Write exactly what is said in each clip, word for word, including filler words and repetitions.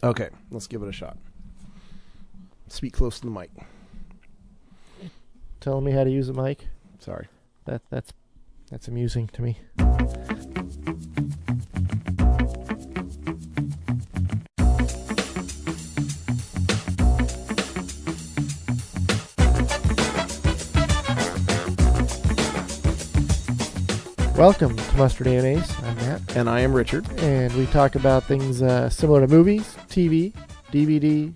Okay, let's give it a shot. Speak close to the mic. Telling me how to use a mic? Sorry. That that's that's amusing to me. Welcome to Mustard Mayonnaise. I'm Matt. And I am Richard. And we talk about things uh, similar to movies, T V, D V D,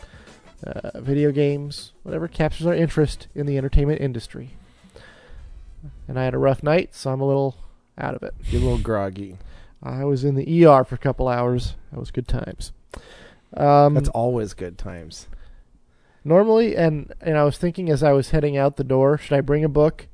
uh, video games, whatever captures our interest in the entertainment industry. And I had a rough night, so I'm a little out of it. You're a little groggy. I was in the E R for a couple hours. That was good times. Um, That's always good times. Normally, and, and I was thinking as I was heading out the door, should I bring a book?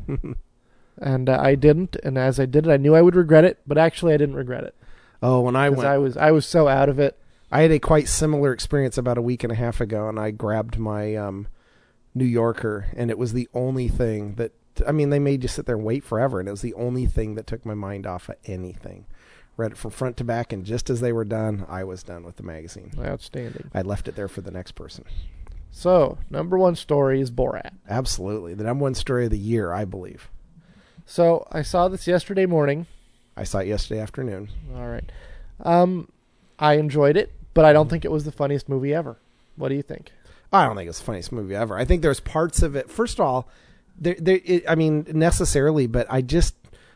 And uh, I didn't, and as I did it, I knew I would regret it, but actually I didn't regret it. Oh, when I went... I was, I was so out of it. I had a quite similar experience about a week and a half ago, and I grabbed my um, New Yorker, and it was the only thing that... I mean, they made you sit there and wait forever, and it was the only thing that took my mind off of anything. Read it from front to back, and just as they were done, I was done with the magazine. Outstanding. I left it there for the next person. So, number one story is Borat. Absolutely. The number one story of the year, I believe. So, I saw this yesterday morning. I saw it yesterday afternoon. All right. Um, I enjoyed it, but I don't think it was the funniest movie ever. What do you think? I don't think it's the funniest movie ever. I think there's parts of it. First of all, there, there, it, I mean, necessarily, but I just,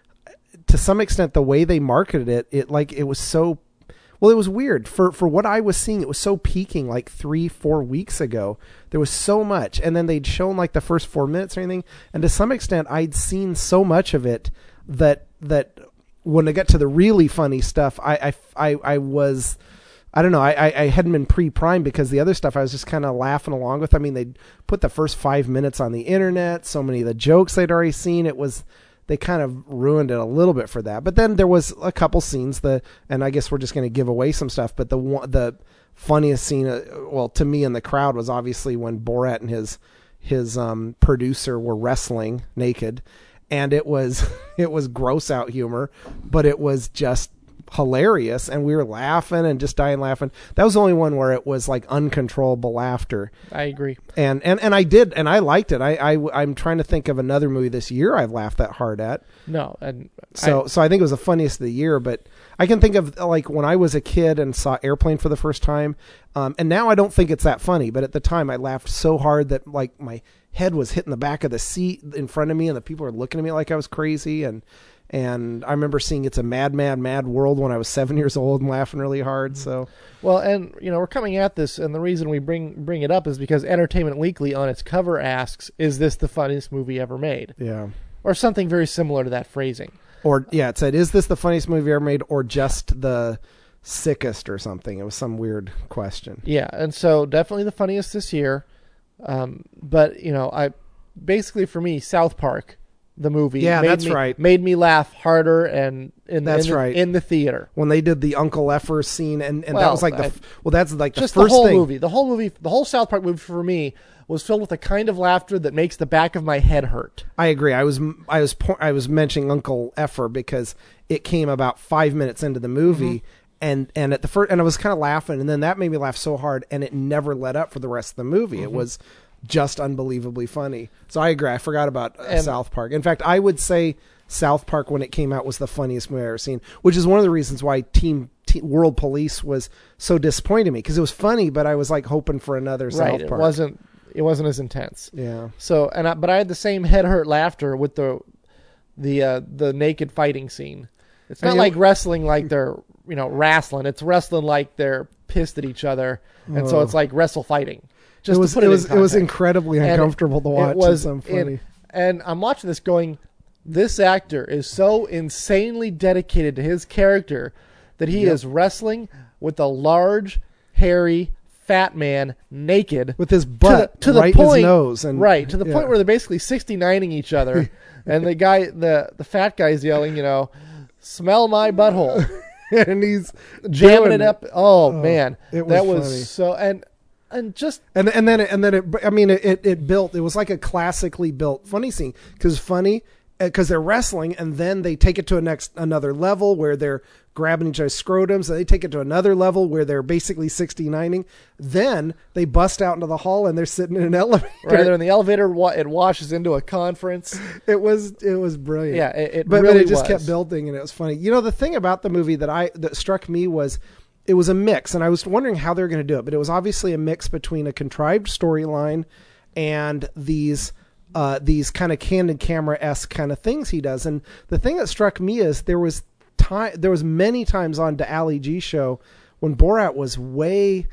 to some extent, the way they marketed it, it like it was so. Well, it was weird. For for what I was seeing, it was so peaking like three, four weeks ago. There was so much. And then they'd shown like the first four minutes or anything. And to some extent, I'd seen so much of it that that when I got to the really funny stuff, I, I, I, I was, I don't know, I, I hadn't been pre-primed because the other stuff I was just kind of laughing along with. I mean, they'd put the first five minutes on the internet. So many of the jokes they'd already seen. It was... They kind of ruined it a little bit for that. But then there was a couple scenes, the, and I guess we're just going to give away some stuff, but the one, the funniest scene, uh, well, to me in the crowd was obviously when Borat and his his um, producer were wrestling naked, and it was it was gross out humor, but it was just hilarious, and we were laughing and just dying laughing. That was the only one where it was like uncontrollable laughter. I agree. And and, and I did, and I liked it. I, I, I'm trying to think of another movie this year I've laughed that hard at. No. and So I, so I think it was the funniest of the year, but I can think of like when I was a kid and saw Airplane for the first time, um, and now I don't think it's that funny, but at the time I laughed so hard that like my head was hitting the back of the seat in front of me, and the people were looking at me like I was crazy, and And I remember seeing It's a Mad, Mad, Mad World when I was seven years old and laughing really hard. So, well, and you know, we're coming at this, and the reason we bring bring it up is because Entertainment Weekly on its cover asks, "Is this the funniest movie ever made?" Yeah, or something very similar to that phrasing. Or yeah, it said, "Is this the funniest movie ever made?" or just the sickest or something. It was some weird question. Yeah, and so definitely the funniest this year. Um, but you know, I basically for me, South Park. The movie, yeah, made that's me, right. Made me laugh harder, and in, that's in the, right in the theater when they did the Uncle Effer scene, and, and well, that was like the I, well, that's like the just first the whole thing. movie. The whole movie, the whole South Park movie for me was filled with a kind of laughter that makes the back of my head hurt. I agree. I was I was I was mentioning Uncle Effer because it came about five minutes into the movie. Mm-hmm. And and at the first, and I was kind of laughing, and then that made me laugh so hard, and it never let up for the rest of the movie. Mm-hmm. It was just unbelievably funny. So I agree. I forgot about uh, South Park. In fact, I would say South Park when it came out was the funniest movie I've ever seen, which is one of the reasons why Team, Team World Police was so disappointing to me, because it was funny, but I was like hoping for another South right, Park. It wasn't. It wasn't as intense. Yeah. So and I, but I had the same head hurt laughter with the the uh, the naked fighting scene. It's not I mean, like wrestling like they're you know wrestling. It's wrestling like they're pissed at each other, and oh. so it's like wrestle fighting. Just it was it, it was it, it was incredibly and uncomfortable to watch. It was and funny. In, and I'm watching this going, this actor is so insanely dedicated to his character that he yep. is wrestling with a large, hairy, fat man naked with his butt to the, to right the point, in his nose, and right to the yeah. point where they're basically sixty-nining each other, and the guy, the the fat guy's yelling, you know, "Smell my butthole," and he's jamming it up. Oh, oh man, it was that was funny. so and. And just and and then it, and then it I mean it, it it built it was like a classically built funny scene because funny because they're wrestling, and then they take it to a next another level where they're grabbing each other's scrotums, and they take it to another level where they're basically sixty-nining. Then they bust out into the hall and they're sitting in an elevator. Right, they're in the elevator. It washes into a conference. It was it was brilliant. Yeah, it, it but, really but it just was. kept building, and it was funny. You know, the thing about the movie that I that struck me was it was a mix, and I was wondering how they were going to do it, but it was obviously a mix between a contrived storyline and these. Uh, these kind of candid camera-esque kind of things he does. And the thing that struck me is there was time, there was many times on the Ali G show when Borat was way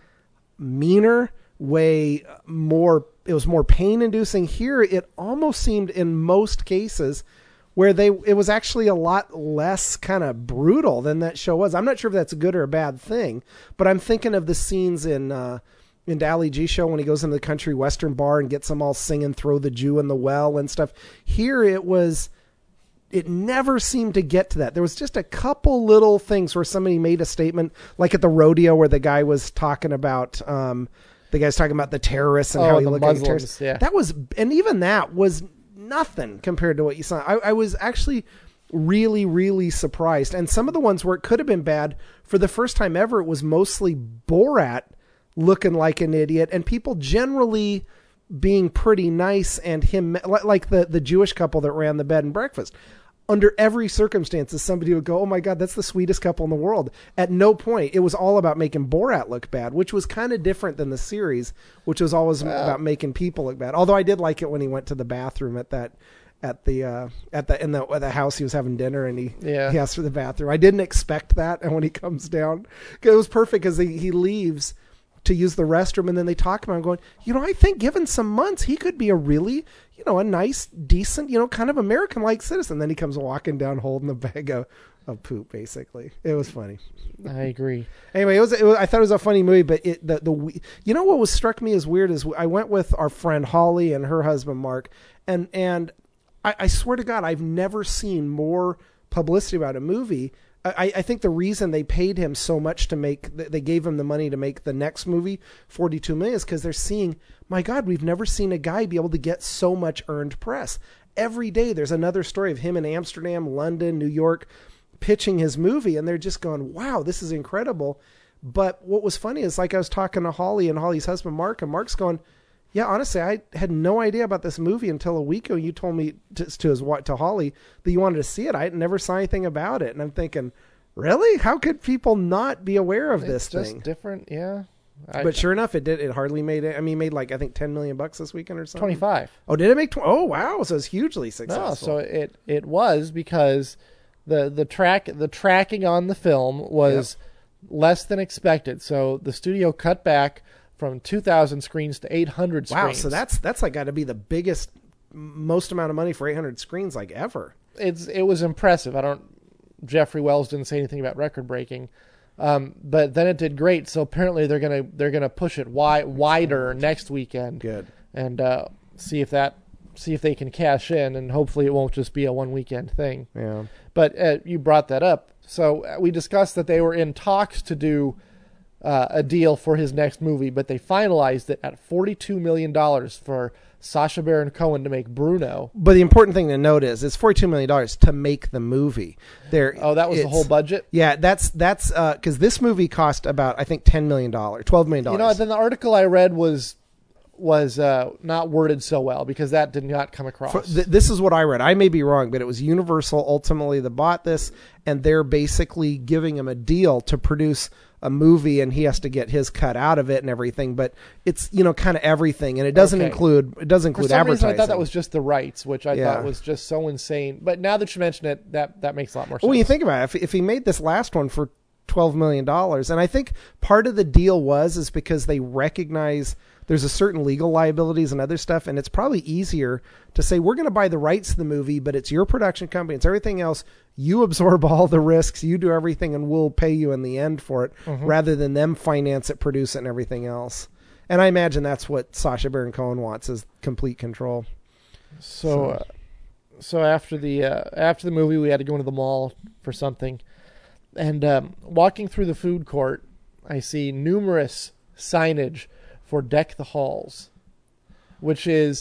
meaner, way more, it was more pain-inducing. Here, it almost seemed in most cases where they, it was actually a lot less kind of brutal than that show was. I'm not sure if that's a good or a bad thing, but I'm thinking of the scenes in, uh, in the Ali G show when he goes into the country western bar and gets them all singing Throw the Jew in the Well and stuff. Here it was, it never seemed to get to that. There was just a couple little things where somebody made a statement, like at the rodeo where the guy was talking about, um, the guy's talking about the terrorists and oh, how he the looked like Muslims, terrorists. yeah. That was, and even that was nothing compared to what you saw. I, I was actually really, really surprised. And some of the ones where it could have been bad, for the first time ever, it was mostly Borat looking like an idiot and people generally being pretty nice, and him, like the, the Jewish couple that ran the bed and breakfast. Under every circumstances, somebody would go, oh my God, that's the sweetest couple in the world. At no point, it was all about making Borat look bad, which was kind of different than the series, which was always wow. about making people look bad. Although I did like it when he went to the bathroom at that, at the, uh, at the, in the, at the house he was having dinner, and he, yeah. he asked for the bathroom. I didn't expect that. And when he comes down, it was perfect because he, he leaves to use the restroom, and then they talk about him going, you know, I think given some months, he could be a really, you know, a nice, decent, you know, kind of American-like citizen. Then he comes walking down holding the bag of, of poop, basically. It was funny. I agree. Anyway, it was, it was, I thought it was a funny movie, but it, the, the, you know, what was struck me as weird is I went with our friend Holly and her husband, Mark, and, and I, I swear to God, I've never seen more publicity about a movie. I, I think the reason they paid him so much to make, they gave him the money to make the next movie, forty-two million, is because they're seeing, my God, we've never seen a guy be able to get so much earned press. Every day there's another story of him in Amsterdam, London, New York, pitching his movie, and they're just going, wow, this is incredible. But what was funny is, like, I was talking to Holly and Holly's husband, Mark, and Mark's going, yeah, honestly, I had no idea about this movie until a week ago. You told me to, to his to Holly that you wanted to see it. I never saw anything about it, and I'm thinking, really? How could people not be aware of this it's just thing? Different, yeah. I, but sure enough, it did. It hardly made it. I mean, it made like I think ten million bucks this weekend or something. twenty-five. Oh, did it make? Tw- oh, wow! So it's hugely successful. No, so it it was because the the track the tracking on the film was yep. less than expected. So the studio cut back from two thousand screens to eight hundred screens. Wow, so that's that's like got to be the biggest, most amount of money for eight hundred screens like ever. It's it was impressive. I don't. Jeffrey Wells didn't say anything about record breaking, um, but then it did great. So apparently they're gonna they're gonna push it wi- wider next weekend. Good. And uh, see if that see if they can cash in, and hopefully it won't just be a one weekend thing. Yeah. But uh, you brought that up, so we discussed that they were in talks to do Uh, a deal for his next movie, but they finalized it at forty-two million dollars for Sacha Baron Cohen to make Bruno. But the important thing to note is it's forty-two million dollars to make the movie. There. Oh, that was the whole budget? Yeah, that's that's because uh, this movie cost about, I think, ten million dollars, twelve million dollars. You know, then the article I read was was uh, not worded so well, because that did not come across. For, th- this is what I read. I may be wrong, but it was Universal ultimately that bought this, and they're basically giving him a deal to produce a movie, and he has to get his cut out of it and everything. But it's, you know, kind of everything, and it doesn't okay. include it doesn't include For some advertising. reason, I thought that was just the rights, which I Yeah. thought was just so insane. But now that you mention it, that that makes a lot more sense. Well, when you think about it, if, if he made this last one for twelve million dollars, and I think part of the deal was is because they recognize there's a certain legal liabilities and other stuff, and it's probably easier to say, we're going to buy the rights to the movie, but it's your production company, it's everything else. You absorb all the risks, you do everything, and we'll pay you in the end for it, mm-hmm. rather than them finance it, produce it, and everything else. And I imagine that's what Sacha Baron Cohen wants, is complete control. So, So, uh, so after the uh, after the movie, we had to go into the mall for something, and um, walking through the food court, I see numerous signage for Deck the Halls, which is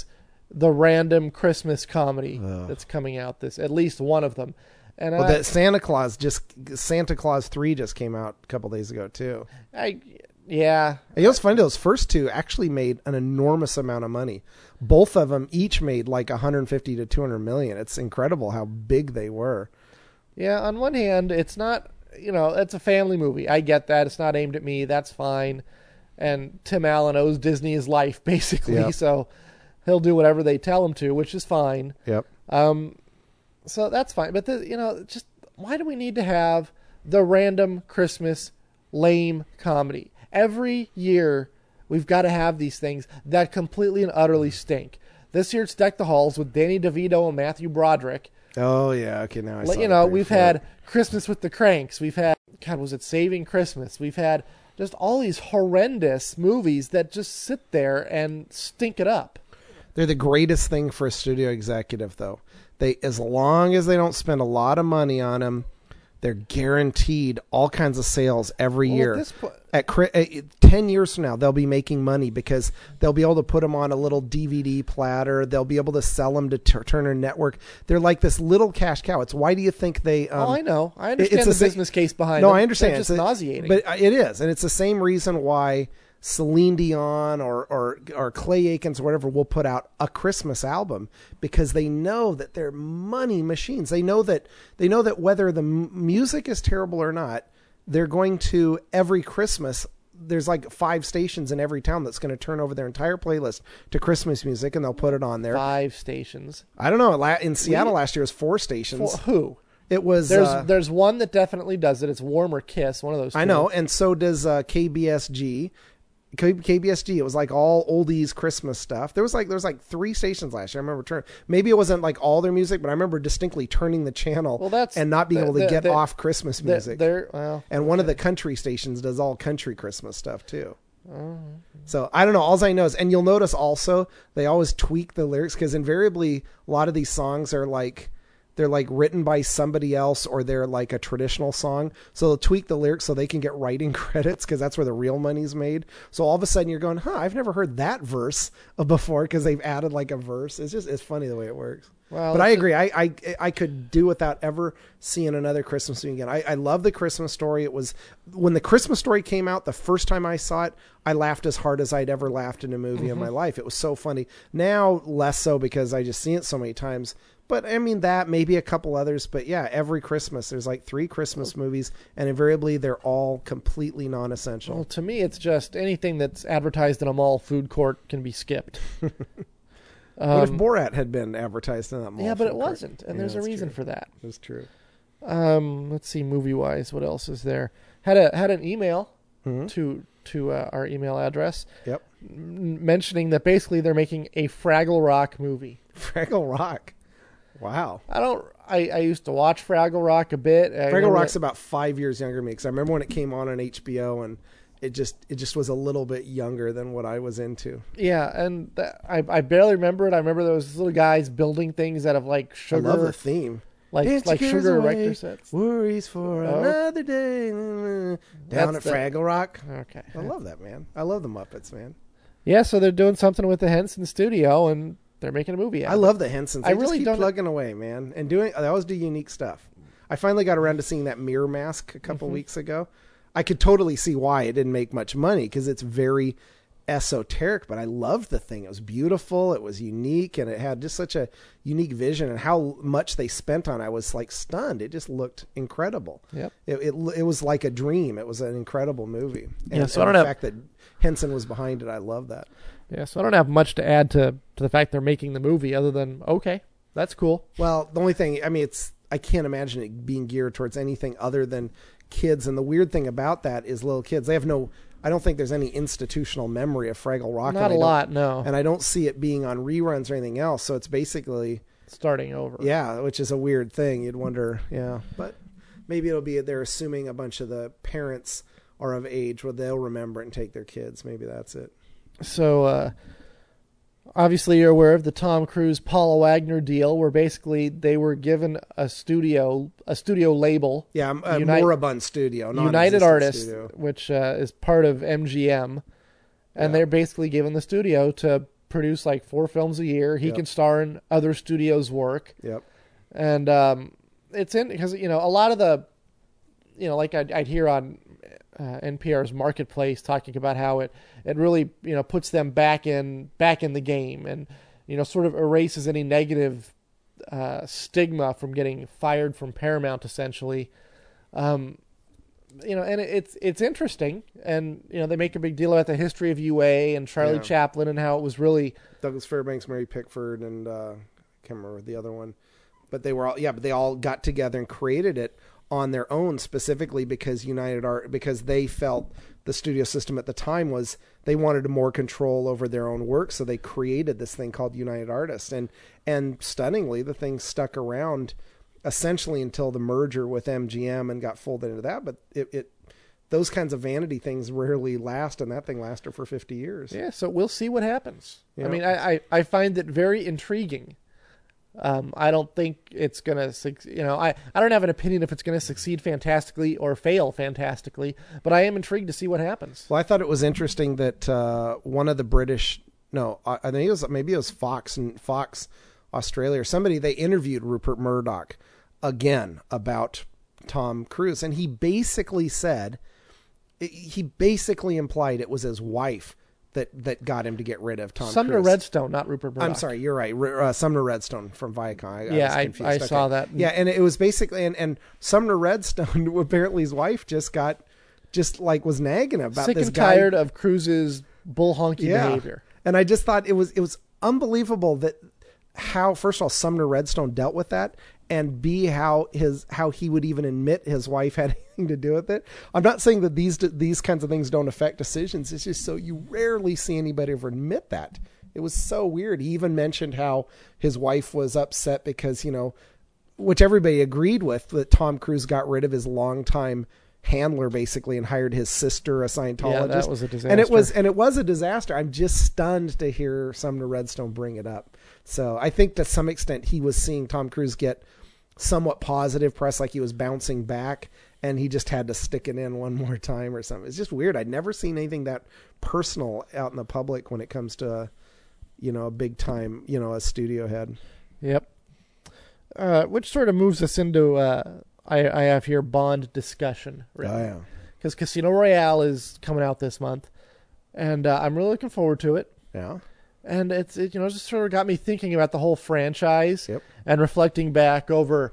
the random Christmas comedy Ugh. that's coming out. This at least one of them. And Well, I, that Santa Claus just Santa Claus three just came out a couple days ago too. I yeah. You know, it's funny. Those first two actually made an enormous amount of money. Both of them each made like one hundred fifty to two hundred million. It's incredible how big they were. Yeah, on one hand, it's not, you know, it's a family movie. I get that. It's not aimed at me. That's fine. And Tim Allen owes Disney his life, basically. Yep. So he'll do whatever they tell him to, which is fine. Yep. Um, so that's fine. But, the, you know, just why do we need to have the random Christmas lame comedy? Every year, we've got to have these things that completely and utterly stink. This year, it's Deck the Halls with Danny DeVito and Matthew Broderick. Oh yeah. Okay. Now I saw You know, it we've had Christmas with the Cranks. We've had, God, was it Saving Christmas? We've had just all these horrendous movies that just sit there and stink it up. They're the greatest thing for a studio executive, though. They, as long as they don't spend a lot of money on them, they're guaranteed all kinds of sales every Well, year. at this po- At, cri- at ten years from now, they'll be making money because they'll be able to put them on a little D V D platter. They'll be able to sell them to Tur- Turner Network. They're like this little cash cow. It's why do you think they? Um, oh, I know. I understand it's the the sa- business case behind it. No, I understand. They're just It's a- nauseating. But it is, and it's the same reason why Celine Dion or, or or Clay Aikens or whatever will put out a Christmas album because they know that they're money machines. They know that they know that whether the m- music is terrible or not, they're going to every Christmas. There's like five stations in every town that's going to turn over their entire playlist to Christmas music, and they'll put it on there. Five stations. I don't know. la- In Seattle We- last year, it was four stations. For who? It was. There's uh, there's one that definitely does it. It's Warm or Kiss, one of those two. I know, and so does uh, K B S G. K- KBSG. It was like all oldies Christmas stuff. There was like there was like three stations last year. I remember turning. Maybe it wasn't like all their music, but I remember distinctly turning the channel Well, that's- and not being the- able to the- get the- off Christmas They're, music. they're well, and one of the country stations does all country Christmas stuff too. Oh. So I don't know. All I know is, and you'll notice also they always tweak the lyrics because invariably a lot of these songs are like. They're like written by somebody else or they're like a traditional song. So they'll tweak the lyrics so they can get writing credits because that's where the real money's made. So all of a sudden you're going, huh, I've never heard that verse before because they've added like a verse. It's just, it's funny the way it works. Well, but I it's agree. I, I I could do without ever seeing another Christmas movie again. I, I love the Christmas Story. It was when the Christmas Story came out, the first time I saw it, I laughed as hard as I'd ever laughed in a movie Mm-hmm. in my life. It was so funny. Now less so because I just seen it so many times. But I mean that maybe a couple others, but yeah, every Christmas there's like three Christmas movies, and invariably they're all completely non-essential. Well, to me, it's just anything that's advertised in a mall food court can be skipped. what if Um, Borat had been advertised in that mall? yeah, but food it court? wasn't, and Yeah, there's a that's reason true. for that. That's true. Um, let's see, movie wise, what else is there? Had a had an email Mhm. to to uh, our email address Yep. m- mentioning that basically they're making a Fraggle Rock movie. Fraggle Rock. Wow. I don't. I, I used to watch Fraggle Rock a bit. I Fraggle remember Rock's that- about five years younger than me because I remember when it came on on H B O and it just it just was a little bit younger than what I was into. yeah, and that, I I barely remember it. I remember those little guys building things out of like sugar, I love the theme. like Dance like your cares sugar away, erector sets. Worries for Oh. another day. Down That's at the- Fraggle Rock. Okay. I love that, man. I love the Muppets, man. Yeah, so they're doing something with the Henson Studio, and they're making a movie out I of love the Hensons. They I just really keep don't- plugging away, man, and doing. They always do unique stuff. I finally got around to seeing that Mirror Mask a couple Mhm. weeks ago. I could totally see why it didn't make much money because it's very esoteric, but I loved the thing. It was beautiful, it was unique, and it had just such a unique vision. And how much they spent on it, I was like stunned. It just looked incredible. it. Yep. It it, it was like a dream. It was an incredible movie. And, Yeah, so I and don't the have- fact that Henson was behind it, I love that. Yeah, so I don't have much to add to to the fact they're making the movie, other than okay, that's cool. Well, the only thing, I mean, it's I can't imagine it being geared towards anything other than kids. And the weird thing about that is little kids, they have no, I don't think there's any institutional memory of Fraggle Rock. Not and a I don't- lot, no. And I don't see it being on reruns or anything else. So it's basically, Starting over. yeah, which is a weird thing. You'd wonder, yeah. But maybe it'll be, they're assuming a bunch of the parents are of age where they'll remember it and take their kids. Maybe that's it. So uh, obviously you're aware of the Tom Cruise Paula Wagner deal, where basically they were given a studio a studio label, Yeah, a Unite- moribund studio. United non-existent Artists, studio. which uh, is part of M G M, and Yeah. they're basically given the studio to produce like four films a year. He Yep. can star in other studios' work. Yep. And um, it's in because, you know, a lot of the, you know, like I'd, I'd hear on uh, N P R's Marketplace talking about how it, it really, you know, puts them back in back in the game and, you know, sort of erases any negative uh, stigma from getting fired from Paramount, essentially. Um, you know, and it, it's it's interesting, and you know they make a big deal about the history of U A and Charlie Yeah. Chaplin and how it was really Douglas Fairbanks, Mary Pickford, and uh, I can't remember the other one, but they were all yeah, but they all got together and created it on their own specifically because United Art because they felt the studio system at the time was they wanted more control over their own work, so they created this thing called United Artists, and and stunningly the thing stuck around essentially until the merger with M G M and got folded into that, but it, it those kinds of vanity things rarely last, and that thing lasted for fifty years. yeah. So we'll see what happens. Yeah. I mean, I, I, I find it very intriguing. Um, I don't think it's gonna, suc- you know, I, I don't have an opinion if it's gonna succeed fantastically or fail fantastically, but I am intrigued to see what happens. Well, I thought it was interesting that uh, one of the British, no, I, I think it was maybe it was Fox and Fox Australia or somebody. They interviewed Rupert Murdoch again about Tom Cruise, and he basically said, he basically implied it was his wife that that got him to get rid of Tom Sumner Cruise. Redstone, not Rupert Murdoch. I'm sorry, you're right. Uh, Sumner Redstone from Viacom. I, I Yeah, was I, confused. I Okay. saw that. Yeah, and it was basically, and, and Sumner Redstone, apparently his wife just got, just like was nagging about Sick this and guy. tired of Cruise's bull honky Yeah. behavior. And I just thought it was it was unbelievable that how, first of all, Sumner Redstone dealt with that, and B, how his how he would even admit his wife had anything to do with it. I'm not saying that these these kinds of things don't affect decisions. It's just so you rarely see anybody ever admit that. It was so weird. He even mentioned how his wife was upset because, you know, which everybody agreed with, that Tom Cruise got rid of his longtime handler basically and hired his sister, a Scientologist. Yeah, that was a disaster. And it was and it was a disaster. I'm just stunned to hear Sumner Redstone bring it up. So I think to some extent he was seeing Tom Cruise get somewhat positive press, like he was bouncing back, and he just had to stick it in one more time or something. It's just weird. I'd never seen anything that personal out in the public when it comes to a, you know, a big time, you know, a studio head. Yep. Uh, which sort of moves us into, uh, I, I have here Bond discussion. Really. Oh yeah. Because Casino Royale is coming out this month, and uh, I'm really looking forward to it. Yeah. And it's it, you know, just sort of got me thinking about the whole franchise. Yep. And reflecting back over,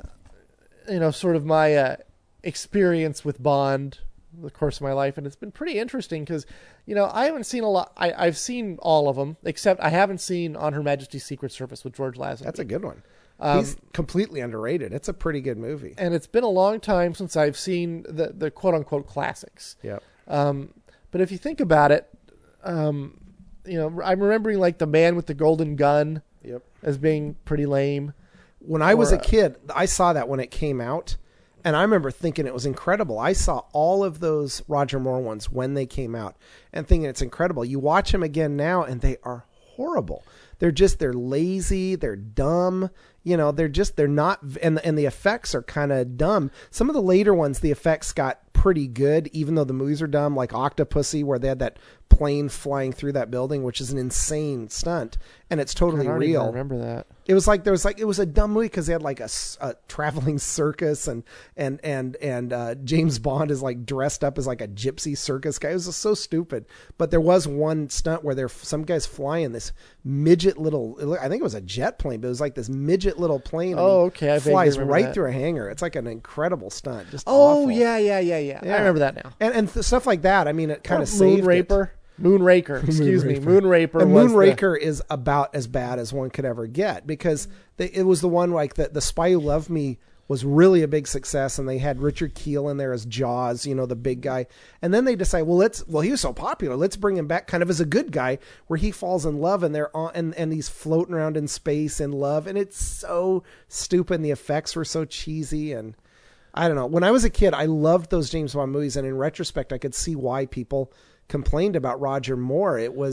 you know, sort of my uh, experience with Bond, the course of my life, and it's been pretty interesting because, you know, I haven't seen a lot. I, I've seen all of them, except I haven't seen On Her Majesty's Secret Service with George Lazenby. That's a good one. Um, He's completely underrated. It's a pretty good movie. and it's been a long time since I've seen the the quote unquote classics. Yep. Um, but if you think about it, um, you know, I'm remembering like The Man with the Golden Gun Yep. as being pretty lame. When I was Or, a uh, kid, I saw that when it came out, and I remember thinking it was incredible. I saw all of those Roger Moore ones when they came out and thinking it's incredible. You watch them again now, and they are horrible. They're just, they're lazy, they're dumb. You know, they're just, they're not, and, and the effects are kind of dumb. Some of the later ones, the effects got pretty good, even though the movies are dumb, like Octopussy, where they had that plane flying through that building, which is an insane stunt, and it's totally I don't real. even remember that. It was like there was like it was a dumb movie because they had like a, s- a traveling circus, and and and and uh, James Bond is like dressed up as like a gypsy circus guy. It was just so stupid. But there was one stunt where there some guys flying this midget little. it looked- I think it was a jet plane, but it was like this midget little plane. and Oh, he okay, I vaguely flies remember right that. through a hangar. It's like an incredible stunt. Just Oh awful. yeah, yeah, yeah, yeah, Yeah. I remember that now. and and th- stuff like that. I mean, it kind of Or saved it. Moonraper. Moonraker, excuse me, Moonraper. And was the- Moonraker is about as bad as one could ever get because they, it was the one like the, the Spy Who Loved Me was really a big success, and they had Richard Kiel in there as Jaws, you know, the big guy. And then they decide, well, let's well, he was so popular, let's bring him back kind of as a good guy, where he falls in love, and they're on, and and he's floating around in space in love, and it's so stupid. And the effects were so cheesy, and I don't know. When I was a kid, I loved those James Bond movies, and in retrospect, I could see why people complained about Roger Moore. It was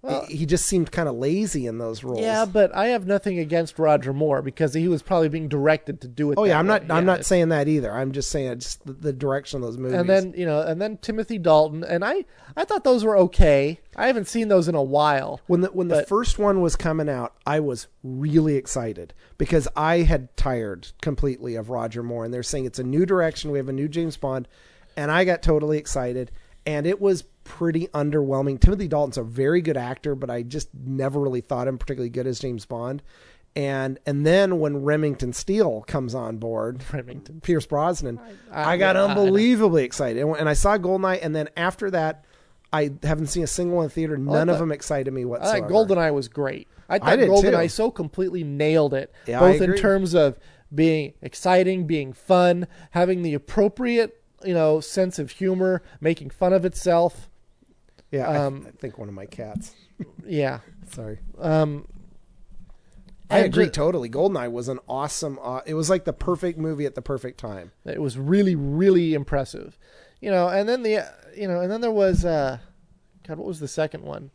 Well, he, he just seemed kind of lazy in those roles. Yeah, but I have nothing against Roger Moore because he was probably being directed to do it. Oh that yeah, I'm way. not. I'm Yeah, not it's- saying that either. I'm just saying it's the, the direction of those movies. And then you know, and then Timothy Dalton, and I, I thought those were okay. I haven't seen those in a while. when the when the but- first one was coming out, I was really excited because I had tired completely of Roger Moore, and they're saying it's a new direction. We have a new James Bond, and I got totally excited, and it was pretty underwhelming. Timothy Dalton's a very good actor, but I just never really thought him particularly good as James Bond. And and then when Remington Steele comes on board, Remington. Pierce Brosnan, I- I, got yeah, I- unbelievably excited. And, and I saw Goldeneye, and then after that, I haven't seen a single one in theater. None of thought- them excited me I whatsoever. thought Goldeneye was great. I thought I did, Goldeneye too. so completely nailed it, Yeah, I both in agree. terms of being exciting, being fun, having the appropriate you know sense of humor, making fun of itself. Yeah, I, um, I think one of my cats. Yeah. Sorry. Um, I and agree ju- totally. Goldeneye was an awesome. Uh, it was like the perfect movie at the perfect time. It was really, really impressive, you know. And then the, you know, and then there was, uh, God, what was the second one?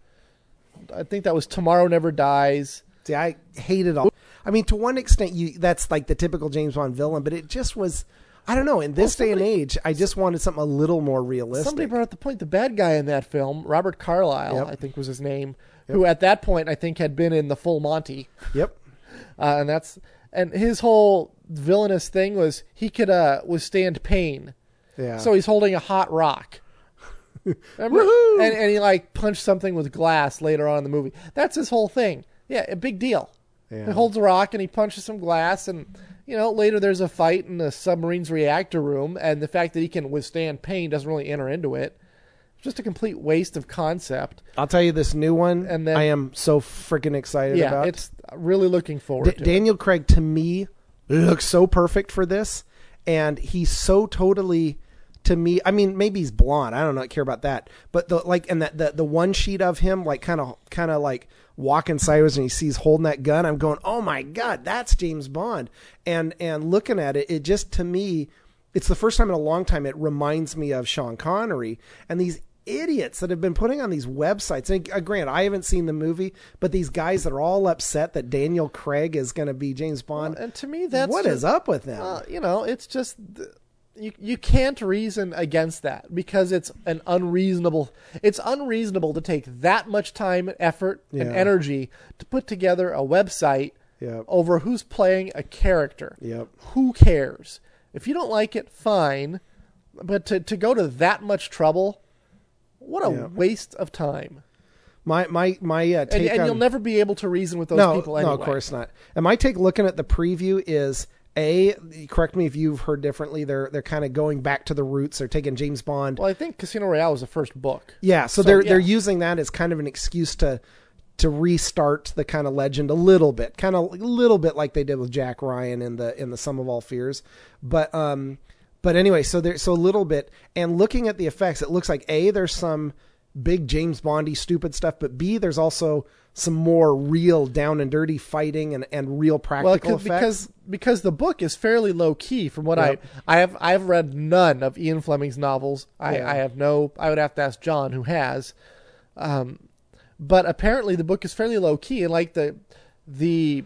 I think that was Tomorrow Never Dies. See, I hated all. I mean, to one extent, you that's like the typical James Bond villain, but it just was. I don't know. In this Well, day and somebody- age, I just wanted something a little more realistic. Somebody brought up the point. The bad guy in that film, Robert Carlyle, Yep. I think was his name, who at that point I think had been in the Full Monty, Yep. uh, and that's and his whole villainous thing was he could uh, withstand pain. Yeah. So he's holding a hot rock. Remember? Woohoo! And, and he like punched something with glass later on in the movie. That's his whole thing. Yeah, a big deal. Yeah. He holds a rock and he punches some glass, and you know later there's a fight in the submarine's reactor room, and the fact that he can withstand pain doesn't really enter into it. It's just a complete waste of concept. I'll tell you this new one. And then- I am so freaking excited Yeah, about. it's really looking forward D- to it. Daniel Craig to me looks so perfect for this, and he's so totally to me. I mean, maybe he's blonde. I don't know. I care about that, but the like, and that the the one sheet of him, like kind of kind of like walking sideways, and he sees holding that gun. I'm going, oh my god, that's James Bond. And and looking at it, it just to me, it's the first time in a long time it reminds me of Sean Connery and these idiots that have been putting on these websites. And uh, grant, I haven't seen the movie, but these guys that are all upset that Daniel Craig is going to be James Bond. And to me, that's What just, is up with them? Uh, you know, it's just th- you you can't reason against that because it's an unreasonable. It's unreasonable to take that much time, effort, and Yeah. energy to put together a website Yep. over who's playing a character. Yep. Who cares? If you don't like it, fine. But to to go to that much trouble, what a Yeah. waste of time. My my my uh, And, take and on you'll never be able to reason with those no people no anyway. of course not. And my take looking at the preview is a correct me if you've heard differently. They're they're kind of going back to the roots. They're taking James Bond. Well, I think Casino Royale was the first book. Yeah, so, So, they're yeah. they're using that as kind of an excuse to to restart the kind of legend a little bit, kind of a little bit like they did with Jack Ryan in the in the Sum of All Fears. But um, but anyway, so there so a little bit, and looking at the effects, it looks like A, there's some big James Bondy stupid stuff, but B, there's also some more real down and dirty fighting and, and real practical Well, 'cause- effects. because because the book is fairly low key from what Yep. I I have I've read none of Ian Fleming's novels. I, Yeah. I have no. I would have to ask John who has. Um, but apparently the book is fairly low key, and like the the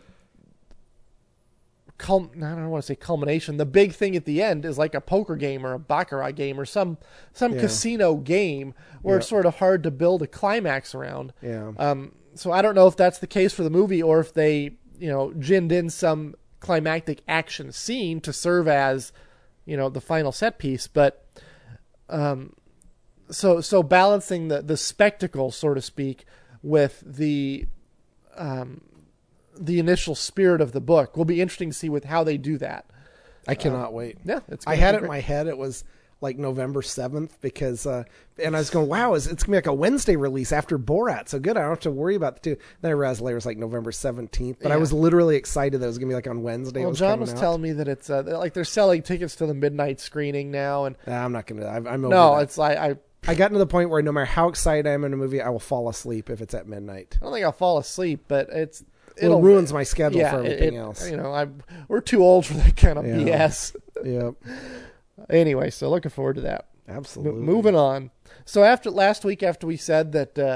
cul- I don't want to say culmination. The big thing at the end is like a poker game or a baccarat game or some some Yeah. casino game where Yep. it's sort of hard to build a climax around. yeah. Um, so I don't know if that's the case for the movie or if they, you know, ginned in some climactic action scene to serve as, you know, the final set piece. But, um, so so balancing the the spectacle, so to speak, with the, um, the initial spirit of the book will be interesting to see with how they do that. I cannot wait. Yeah, it's. I gonna had be it in great. my head. It was like November seventh because, uh, and I was going, wow, it's, it's gonna be like a Wednesday release after Borat. So good. I don't have to worry about the two. Then I realized later it was like November seventeenth, but I Yeah. was literally excited that it was gonna be like on Wednesday. it Well, was John coming was out. telling me that it's uh, like they're selling tickets to the midnight screening now, and Nah, I'm not gonna. I'm, I'm over no, that. it's like I. I got to the point where no matter how excited I am in a movie, I will fall asleep if it's at midnight. I don't think I'll fall asleep, but it's It ruins my schedule yeah, for it- everything it- else. You know, I we're too old for that kind of Yeah. B S. Yep, Anyway, so looking forward to that. Mo- absolutely. moving on. So after last week, after we said that uh,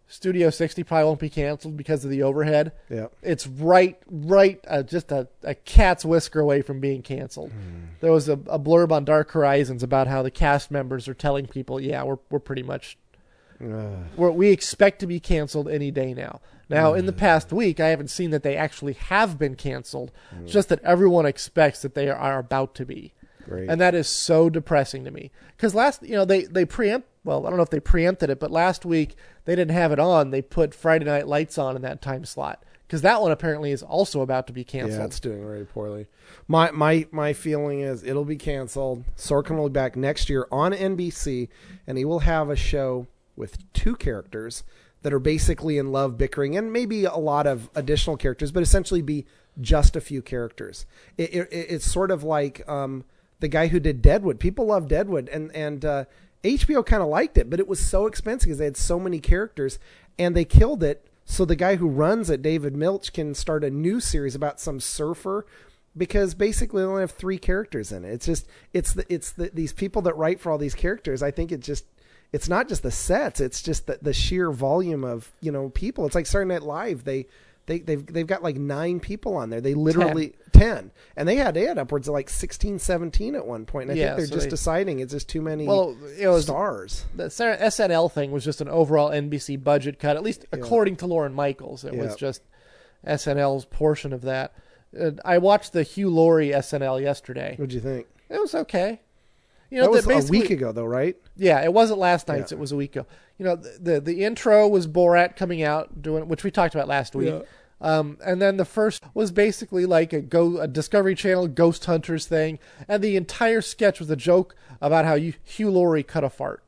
Studio sixty probably won't be canceled because of the overhead. Yeah. It's right, right, uh, just a, a cat's whisker away from being canceled. Mm. There was a, a blurb on Dark Horizons about how the cast members are telling people, yeah, we're we're pretty much, Uh, we're, we expect to be canceled any day now. Now, in the past week, I haven't seen that they actually have been canceled. Mm. It's just that everyone expects that they are about to be. great. And that is so depressing to me. Because last, you know, they, they preempt, well, I don't know if they preempted it, but last week they didn't have it on. They put Friday Night Lights on in that time slot. Because that one apparently is also about to be canceled. Yeah, it's doing very poorly. My my my feeling is it'll be canceled. Sorkin will be back next year on N B C, and he will have a show with two characters that are basically in love, bickering, and maybe a lot of additional characters, but essentially be just a few characters. It, it, it's sort of like um, the guy who did Deadwood. People love Deadwood, and and uh, H B O kind of liked it, but it was so expensive because they had so many characters, and they killed it. So the guy who runs it, David Milch, can start a new series about some surfer, because basically they only have three characters in it. It's just it's the it's the, these people that write for all these characters. I think it just. It's not just the sets; it's just the, the sheer volume of you know people. It's like Saturday Night Live. They they they've they've got like nine people on there. They literally ten, ten. and they had they had upwards of like sixteen, seventeen at one point. And I Yeah, think they're so just they- deciding it's just too many Well, it was stars. the Sarah- S N L thing was just an overall N B C budget cut, at least according to Lauren Michaels. It was Yeah. just S N L's portion of that. Uh, I watched the Hugh Laurie S N L yesterday. What'd you think? It was okay. You know, That was a basically- week ago, though, right? Yeah, it wasn't last night's. Yeah. It was a week ago. You know, the, the the intro was Borat coming out doing, which we talked about last week. Yeah. Um, and then the first was basically like a go a Discovery Channel Ghost Hunters thing, and the entire sketch was a joke about how you, Hugh Laurie cut a fart.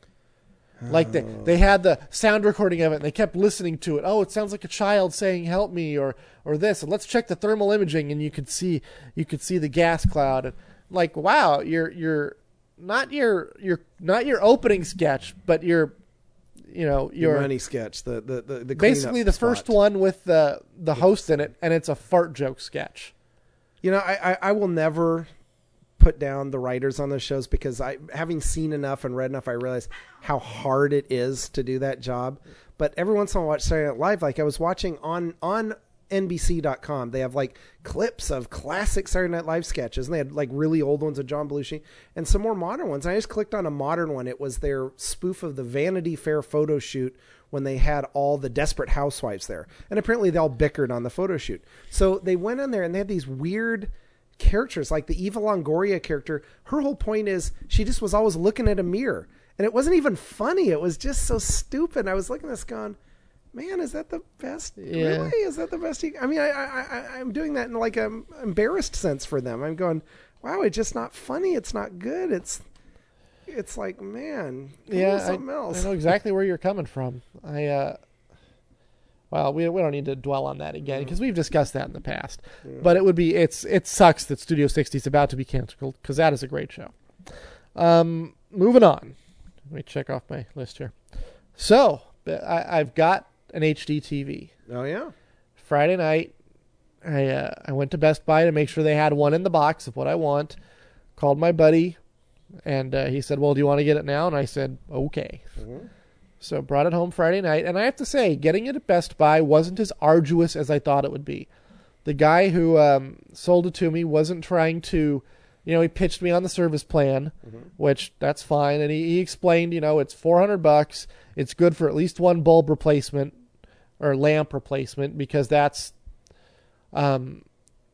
Like they they had the sound recording of it, and they kept listening to it. Oh, it sounds like a child saying "help me" or or this, and let's check the thermal imaging, and you could see you could see the gas cloud. And like, wow, you're you're not your your not your opening sketch, but your you know Your your money sketch, the the the, the basically cleanup the spot. first one with the the host in it, and it's a fart joke sketch. You know, I, I, I will never put down the writers on those shows, because I, having seen enough and read enough, I realize how hard it is to do that job. But every once in a while I watch Saturday Night Live. Like I was watching on, on N B C dot com, they have like clips of classic Saturday Night Live sketches, and they had like really old ones of John Belushi and some more modern ones. And I just clicked on a modern one. It was their spoof of the Vanity Fair photo shoot when they had all the Desperate Housewives there. And apparently they all bickered on the photo shoot. So they went in there and they had these weird characters, like the Eva Longoria character. Her whole point is she just was always looking at a mirror, and it wasn't even funny. It was just so stupid. I was looking at this going, man, is that the best? Yeah. Really? Is that the best? You, I mean, I, I, I, I'm doing that in like an embarrassed sense for them. I'm going, wow, it's just not funny. It's not good. It's, it's like, man, come Yeah, with I, something I else. know exactly where you're coming from. I, uh, well, we we don't need to dwell on that again because we've discussed that in the past. But it would be it's it sucks that Studio sixty is about to be canceled because that is a great show. Um, moving on, let me check off my list here. So I, I've got an H D T V. Oh yeah, Friday night, I uh, I went to Best Buy to make sure they had one in the box of what I want. Called my buddy, and uh, he said, "Well, do you want to get it now?" And I said, "Okay." Mhm. So brought it home Friday night, and I have to say, getting it at Best Buy wasn't as arduous as I thought it would be. The guy who um, sold it to me wasn't trying to, you know, he pitched me on the service plan, Mhm. which that's fine, and he, he explained, you know, it's four hundred bucks. It's good for at least one bulb replacement or lamp replacement because that's, um,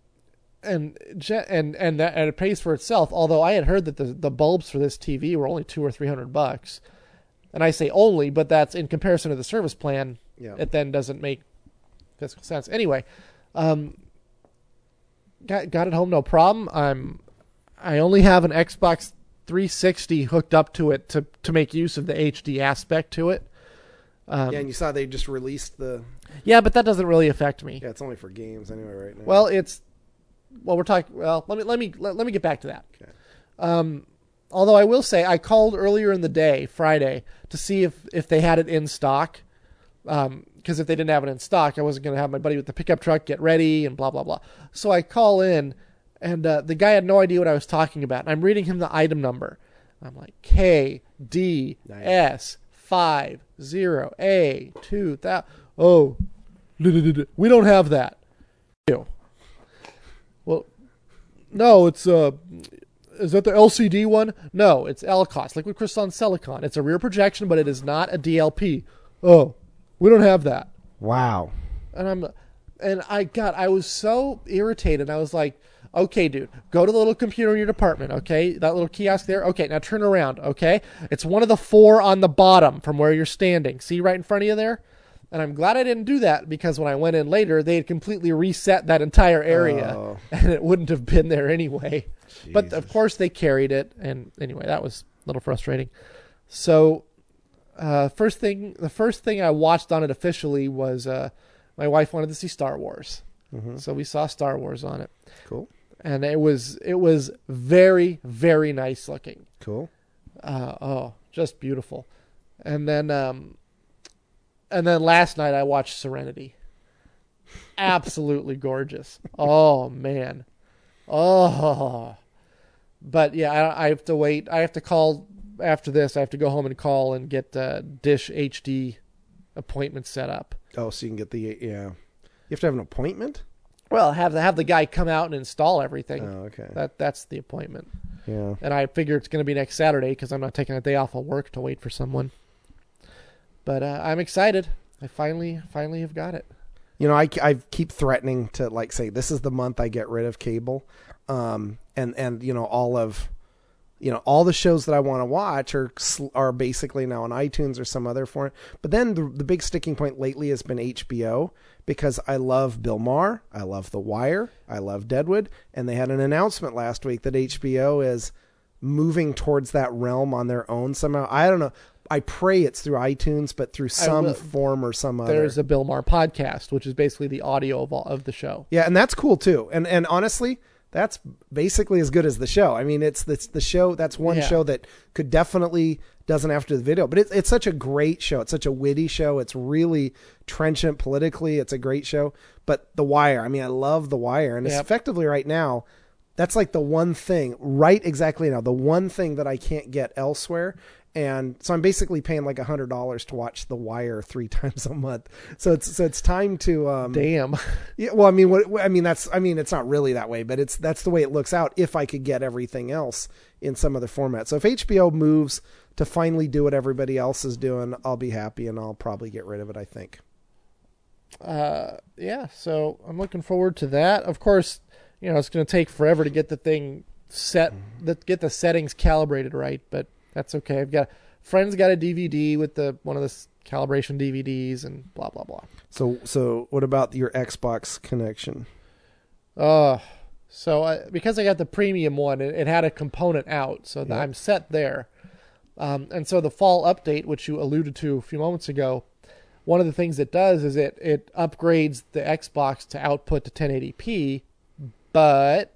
and and and that and it pays for itself. Although I had heard that the the bulbs for this T V were only two or three hundred bucks. And I say only, but that's in comparison to the service plan. Yeah. It then doesn't make fiscal sense. Anyway, um, got got it home no problem. I'm I only have an Xbox three sixty hooked up to it to to make use of the H D aspect to it. Um, yeah, and you saw they just released the. yeah, but that doesn't really affect me. Yeah, it's only for games anyway right now. Well, it's well, we're talking. Well, let me let me let, let me get back to that. Okay. Um, although I will say, I called earlier in the day, Friday, to see if, if they had it in stock. Because um, if they didn't have it in stock, I wasn't going to have my buddy with the pickup truck get ready and blah, blah, blah. So I call in, and uh, the guy had no idea what I was talking about. And I'm reading him the item number. I'm like, K D S five zero A two thousand. Oh, we don't have that. Well, no, it's uh, is that the L C D one? No, it's L C O S, liquid crystalline silicon. It's a rear projection, but it is not a D L P. Oh, we don't have that. Wow. And I'm, and I got, I was so irritated. I was like, okay, dude, go to the little computer in your department, okay? That little kiosk there. Okay, now turn around, okay? It's one of the four on the bottom from where you're standing. See right in front of you there? And I'm glad I didn't do that, because when I went in later, they had completely reset that entire area, Oh. and it wouldn't have been there anyway. Jesus. But, of course, they carried it, and anyway, that was a little frustrating. So, uh, first thing, the first thing I watched on it officially was uh, my wife wanted to see Star Wars. Mm-hmm. So we saw Star Wars on it. Cool. And it was it was very, very nice looking. Cool. Uh, oh, just beautiful. And then um, and then last night I watched Serenity. Absolutely gorgeous. Oh man. Oh. But yeah, I, I have to wait. I have to call after this. I have to go home and call and get uh, Dish H D appointment set up. Oh, so you can get the yeah. You have to have an appointment? Well, have the have the guy come out and install everything. Oh, okay. That that's the appointment. Yeah. And I figure it's going to be next Saturday, because I'm not taking a day off of work to wait for someone. But uh, I'm excited. I finally finally have got it. You know, I, I keep threatening to, like, say, this is the month I get rid of cable. Um, and, and, you know, all of, you know, all the shows that I want to watch are, are basically now on iTunes or some other form. But then the, the big sticking point lately has been H B O, because I love Bill Maher. I love The Wire. I love Deadwood. And they had an announcement last week that H B O is moving towards that realm on their own somehow. I don't know. I pray it's through iTunes, but through some will, form or some other. There's a Bill Maher podcast, which is basically the audio of all, of the show. Yeah, and that's cool too. And and honestly, that's basically as good as the show. I mean, it's it's the show. That's one Yeah. show that could definitely doesn't have to do the video, but it's it's such a great show. It's such a witty show. It's really trenchant politically. It's a great show. But The Wire, I mean, I love The Wire, and it's Yep. effectively right now. That's like the one thing, right exactly now, the one thing that I can't get elsewhere. And so I'm basically paying like a hundred dollars to watch The Wire three times a month. So it's so it's time to um, Damn. Yeah, well, I mean, what I mean that's I mean it's not really that way, but it's that's the way it looks out. If I could get everything else in some other format, so if H B O moves to finally do what everybody else is doing, I'll be happy, and I'll probably get rid of it. I think. Uh, yeah. So I'm looking forward to that. Of course, you know it's going to take forever to get the thing set, that get the settings calibrated right, but that's okay. I've got friends got a D V D with the one of the calibration D V Ds and blah blah blah. So so what about your Xbox connection? Uh so I, because I got the premium one, it, it had a component out, so Yeah. I'm set there. Um, and so the fall update, which you alluded to a few moments ago, one of the things it does is it it upgrades the Xbox to output to ten eighty p, but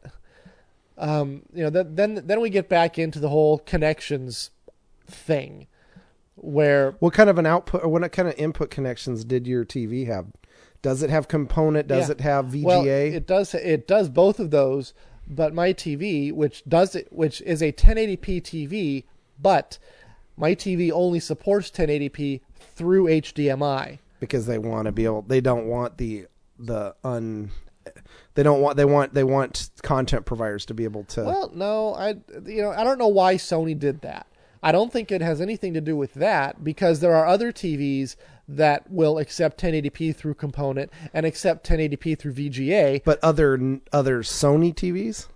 um, you know th- then then we get back into the whole connections thing, where What kind of an output or what kind of input connections did your T V have? Does it have component? Does Yeah. it have V G A? Well, it does. It does both of those. But my T V, which does it, which is a ten eighty p T V, but my T V only supports ten eighty p through H D M I. Because they want to be able. They don't want the the un. They don't want. They want. They want content providers to be able to. Well, no, I you know I don't know why Sony did that. I don't think it has anything to do with that, because there are other T Vs that will accept ten eighty p through component and accept ten eighty p through V G A. But other other Sony T Vs.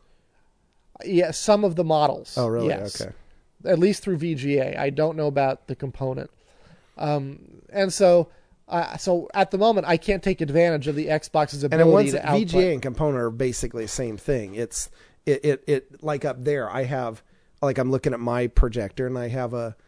Yeah, some of the models. Oh, really? Yes. Okay. At least through V G A. I don't know about the component. Um, and so, uh, so at the moment, I can't take advantage of the Xbox's And then ability once to output. V G A and component are basically the same thing. It's it, it it like up there. I have like I'm looking at my projector and I have a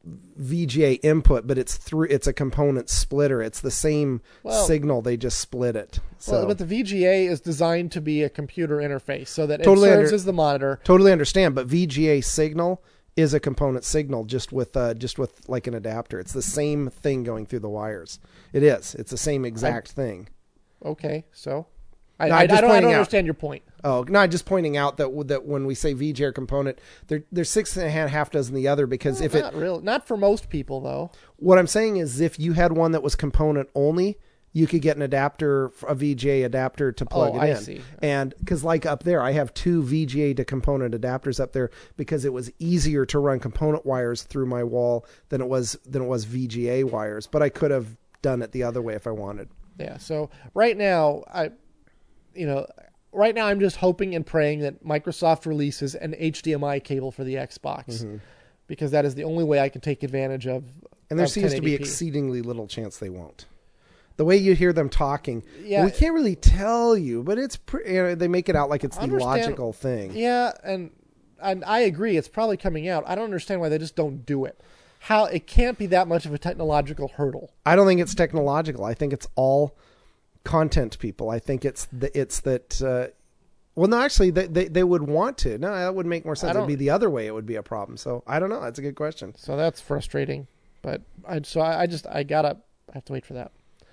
V G A input, but it's through it's a component splitter. It's the same Well- signal. They just split it. So Well, but the V G A is designed to be a computer interface, so that Totally it serves under- as the monitor. totally understand. But V G A signal is a component signal, just with uh, just with like an adapter. It's the same thing going through the wires. It is. It's the same exact thing. Okay, so I, No, I, I'm I just don't, I pointing don't out- understand your point. Oh, no, just pointing out that that when we say V G A or component, there, there's six and a half, half dozen the other because Well, if not it, real, not for most people though. what I'm saying is if you had one that was component only, you could get an adapter, a V G A adapter to plug Oh, it I in. see. And because like up there, I have two V G A to component adapters up there because it was easier to run component wires through my wall than it was than it was V G A wires. But I could have done it the other way if I wanted. Yeah. So right now, I, you know, right now I'm just hoping and praying that Microsoft releases an H D M I cable for the Xbox, Mm-hmm. because that is the only way I can take advantage of. And there of seems to be ten eighty p. exceedingly little chance they won't. The way you hear them talking, Yeah. well, we can't really tell you, but it's pre- you know, they make it out like it's the Understand- logical thing. Yeah, and and I agree. It's probably coming out. I don't understand why they just don't do it. How it can't be that much of a technological hurdle. I don't think it's technological. I think it's all content people. I think it's the, it's that. Uh, well, no, actually, they, they they would want to. No, that would make more sense. I It'd don't- be the other way. It would be a problem. So I don't know. That's a good question. So that's frustrating. But I so I, I just I gotta I have to wait for that.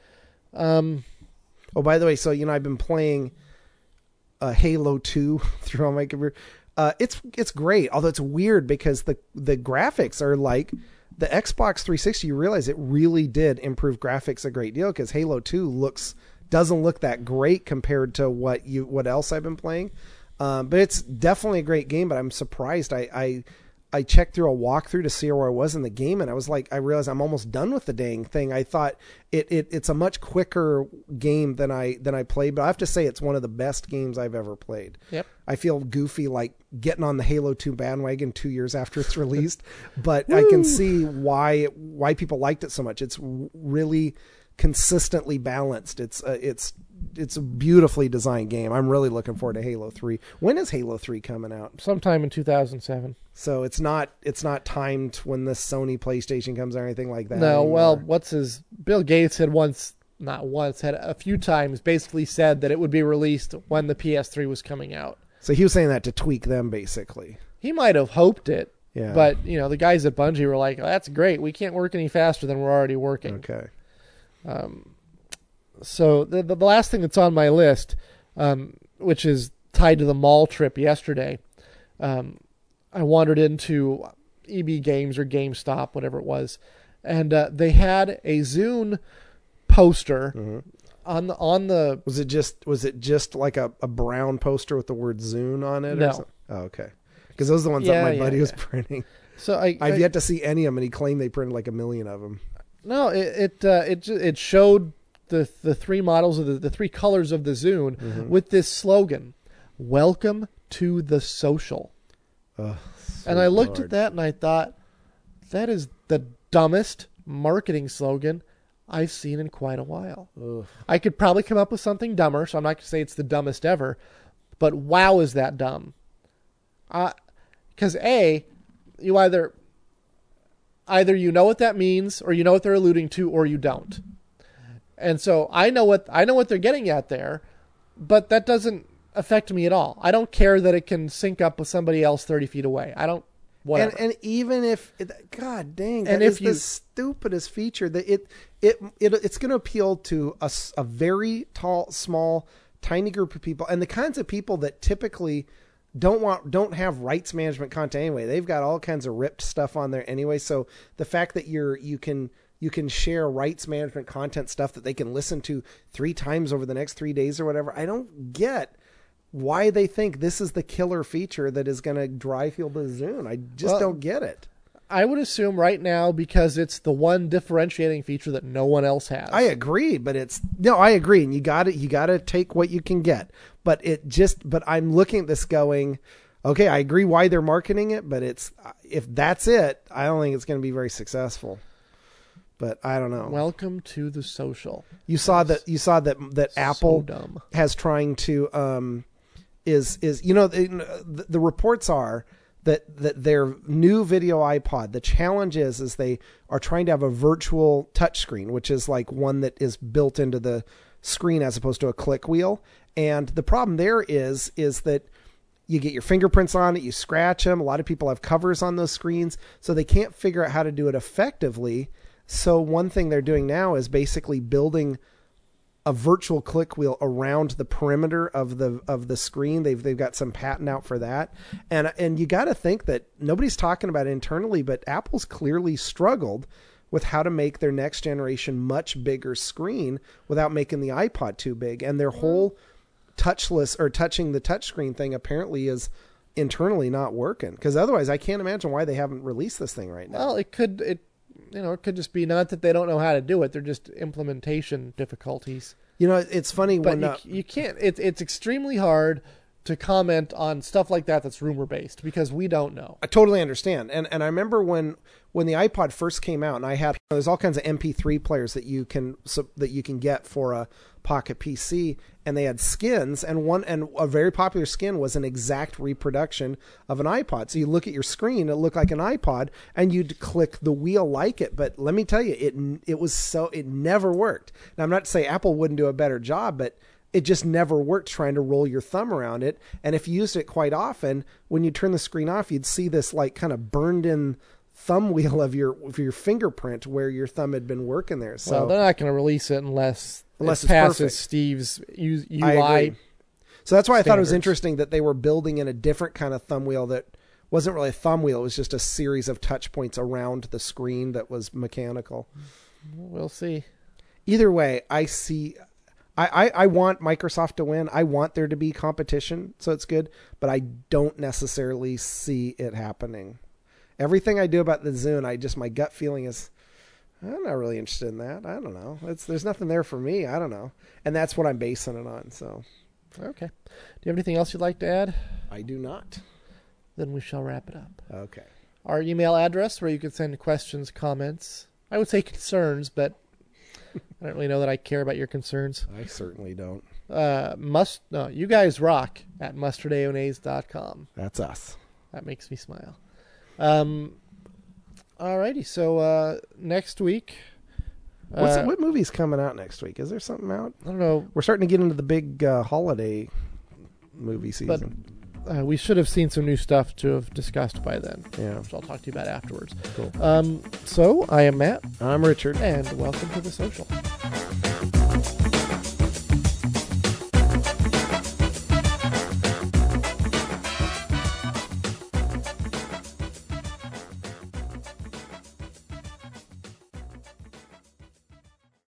Um. Oh, by the way, so you know I've been playing uh, Halo two through on my computer. Uh, it's it's great, although it's weird because the the graphics are like the Xbox three sixty. You realize it really did improve graphics a great deal because Halo two looks doesn't look that great compared to what you what else I've been playing. Um, but it's definitely a great game. But I'm surprised. I, I I checked through a walkthrough to see where I was in the game, and I was like, I realized I'm almost done with the dang thing. I thought it, it it's a much quicker game than I than I played, but I have to say it's one of the best games I've ever played. Yep. I feel goofy like getting on the Halo two bandwagon two years after it's released, but I can see why why people liked it so much. It's really consistently balanced. It's uh, it's it's a beautifully designed game. I'm really looking forward to Halo three. When is Halo three coming out? Sometime in two thousand seven. So it's not it's not timed when the Sony PlayStation comes or anything like that. No, anymore. well, what's his Bill Gates had once not once had a few times basically said that it would be released when the P S three was coming out. So he was saying that to tweak them, basically. He might have hoped it. Yeah. But, you know, the guys at Bungie were like, oh, that's great. We can't work any faster than we're already working. Okay. Um, so the, the last thing that's on my list, um, which is tied to the mall trip yesterday, um, I wandered into E B Games or GameStop, whatever it was, and uh, they had a Zune poster Mm-hmm. on the on the. Was it just was it just like a, a brown poster with the word Zune on it? No. Or something? Oh, okay. Because those are the ones Yeah, that my yeah, buddy was yeah. printing. So I, I've I yet to see any of them, and he claimed they printed like a million of them. no, it it uh, it ju- it showed the the three models of the, the three colors of the Zune Mm-hmm. with this slogan, "Welcome to the social." Oh, And I looked Lord. at that and I thought, that is the dumbest marketing slogan I've seen in quite a while. Ugh. I could probably come up with something dumber, so I'm not going to say it's the dumbest ever, but wow, is that dumb. Because A, you either either you know what that means, or you know what they're alluding to, or you don't. And so I know what I know what they're getting at there, but that doesn't affect me at all. I don't care that it can sync up with somebody else thirty feet away. I don't. Whatever. And and even if God dang, And that if is you- the stupidest feature that it it, it it's going to appeal to a, s- a very tall, small, tiny group of people, and the kinds of people that typically don't want don't have rights management content anyway. They've got all kinds of ripped stuff on there anyway. So the fact that you're you can you can share rights management content stuff that they can listen to three times over the next three days or whatever, I don't get why they think this is the killer feature that is going to drive people to Zune. I just Well, don't get it. I would assume right now because it's the one differentiating feature that no one else has. I agree, but it's no, I agree, and you got to you got to take what you can get. But it just, but I'm looking at this going, okay, I agree why they're marketing it, but it's if that's it, I don't think it's going to be very successful. But I don't know. Welcome to the social. You saw that you saw that that Apple So dumb. has trying to um is is you know the, the reports are that that their new video iPod, the challenge is is they are trying to have a virtual touchscreen, which is like one that is built into the screen as opposed to a click wheel. And the problem there is is that you get your fingerprints on it, you scratch them. A lot of people have covers on those screens, so they can't figure out how to do it effectively. So one thing they're doing now is basically building a virtual click wheel around the perimeter of the of the screen. They've they've got some patent out for that, and and you got to think that nobody's talking about it internally, but Apple's clearly struggled with how to make their next generation much bigger screen without making the iPod too big, and their whole touchless or touching the touchscreen thing apparently is internally not working, because otherwise I can't imagine why they haven't released this thing right now. Well, it could it you know it could just be not that they don't know how to do it; they're just implementation difficulties. You know, it's funny But when you, uh, you can't. It's it's extremely hard to comment on stuff like that that's rumor based because we don't know. I totally understand. And and I remember when when the iPod first came out, and I had there's all kinds of M P three players that you can so, that you can get for a Pocket P C, and they had skins, and one and a very popular skin was an exact reproduction of an iPod. So you look at your screen, it looked like an iPod, and you'd click the wheel like it. But let me tell you, it it was so it never worked. Now I'm not to say Apple wouldn't do a better job, but it just never worked trying to roll your thumb around it. And if you used it quite often, when you turn the screen off, you'd see this like kind of burned in thumb wheel of your of your fingerprint where your thumb had been working there. So Well, they're not going to release it unless, Unless it it's passes perfect. Steve's U- I UI. agree. So that's why I thought it was standards. interesting that they were building in a different kind of thumb wheel that wasn't really a thumb wheel. It was just a series of touch points around the screen that was mechanical. We'll see. Either way, I see. I, I, I want Microsoft to win. I want there to be competition, so it's good. But I don't necessarily see it happening. Everything I do about the Zune, I just my gut feeling is I'm not really interested in that. I don't know. It's there's nothing there for me. I don't know, and that's what I'm basing it on. So Okay. Do you have anything else you'd like to add? I do not. Then we shall wrap it up. Okay. Our email address where you can send questions, comments. I would say concerns, but I don't really know that I care about your concerns. I certainly don't. Uh, must no, you guys rock at mustardayonaise dot com. That's us. That makes me smile. Um, alrighty, so uh, next week. What's uh, what movie's coming out next week? Is there something out? I don't know, We're starting to get into the big uh, holiday movie but season. uh, we should have seen some new stuff to have discussed by then, Yeah. which I'll talk to you about afterwards. Cool. Um, so I am Matt, I'm Richard. and welcome to the social.